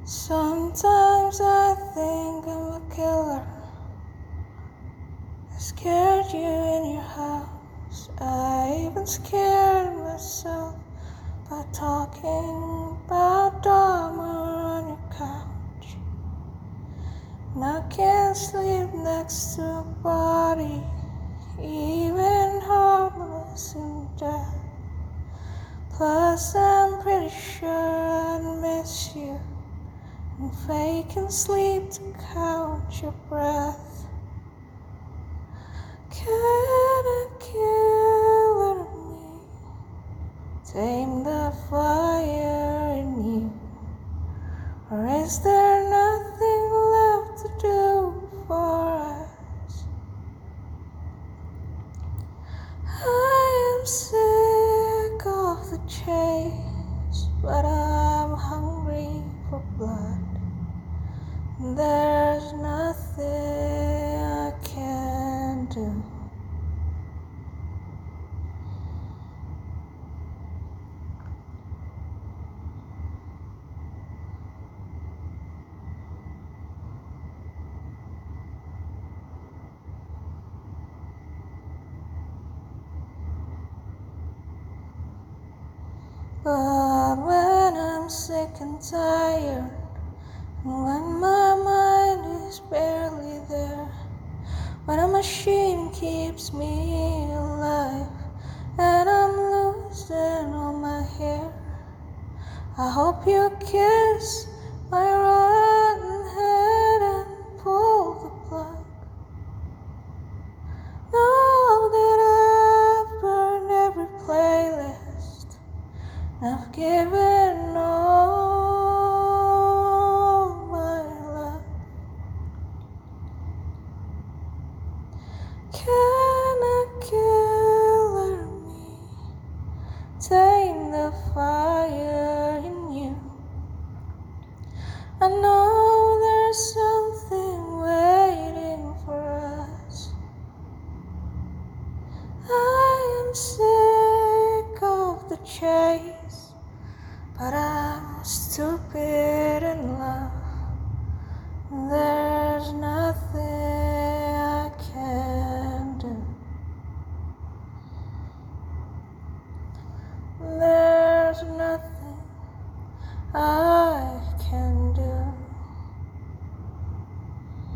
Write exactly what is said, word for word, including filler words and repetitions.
Sometimes I think I'm a killer. I scared you in your house. I even scared myself by talking about Dahmer on your couch. And I can't sleep next to a body, even harmless in death. Plus, I'm pretty sure I'd miss you and faking sleep to count your breath. Can a killer me tame the fire in you? Or is there nothing left to do for us? I am sick of the chase, but I'm hungry for blood. There's nothing I can do. But when I'm sick and tired, and when my mind is barely there, when a machine keeps me alive, and I'm losing all my hair, I hope you kiss my rotten head and pull the plug. Know that I've burned every playlist, and I've given all my love. Can a killer me tame the fire in you? I know there's something waiting for us. I am sick